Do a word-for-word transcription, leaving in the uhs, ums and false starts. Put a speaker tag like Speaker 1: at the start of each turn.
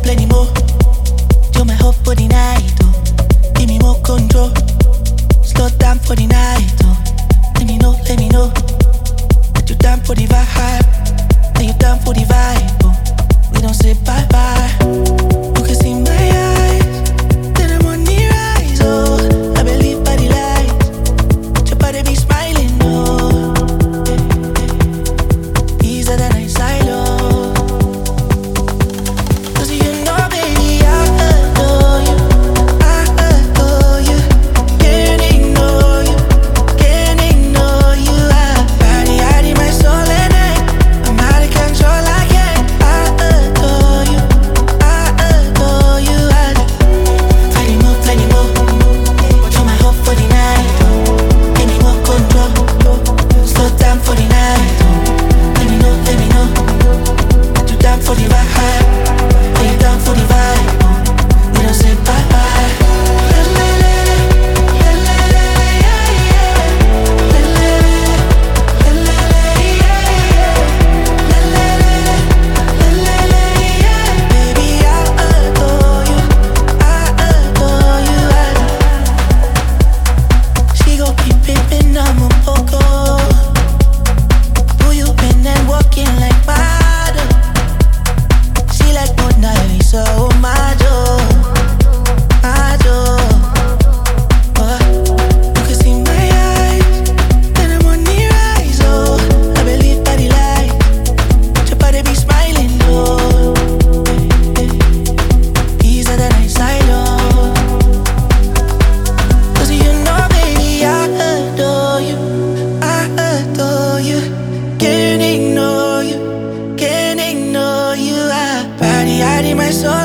Speaker 1: plenty more. You're my hope for the night, oh. Give me more control. Slow down for the night, oh. Let me know, let me know that you're down for the vibe. That you're down for the vibe, oh. We don't say bye bye. You can see my eyes, that I'm on the rise, oh. I believe by the lights, your body be smiling, oh. Easier than I silo. My soul